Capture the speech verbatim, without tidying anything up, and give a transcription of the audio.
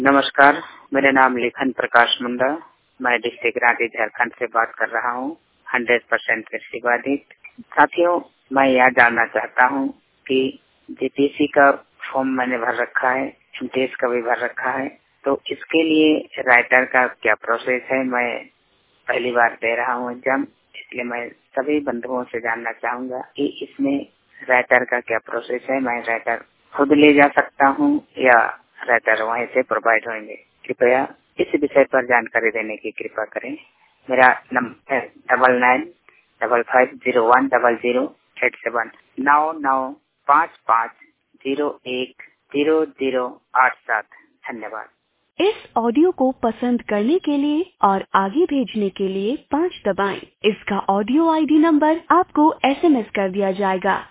नमस्कार, मेरा नाम लेखन प्रकाश मुंडा। मैं डिस्ट्रिक्ट रांची झारखंड से बात कर रहा हूँ। हंड्रेड परसेंट कृषि बाधित साथियों, मैं यह जानना चाहता हूँ कि जेपीएससी का फॉर्म मैंने भर रखा है, एमटीएस का भी भर रखा है, तो इसके लिए राइटर का क्या प्रोसेस है। मैं पहली बार दे रहा हूँ एग्जाम, इसलिए मैं सभी बंधुओं से जानना चाहूँगा कि इसमें राइटर का क्या प्रोसेस है। मैं राइटर खुद ले जा सकता हूँ या राइटर वहीं से प्रोवाइड होंगे। कृपया इस विषय पर जानकारी देने की कृपा करें। मेरा नंबर है double nine double five zero one double zero eight seven नौ नौ पाँच पाँच जीरो एक जीरो जीरो आठ सात। धन्यवाद। इस ऑडियो को पसंद करने के लिए और आगे भेजने के लिए पाँच दबाएं। इसका ऑडियो आईडी नंबर आपको एसएमएस कर दिया जाएगा।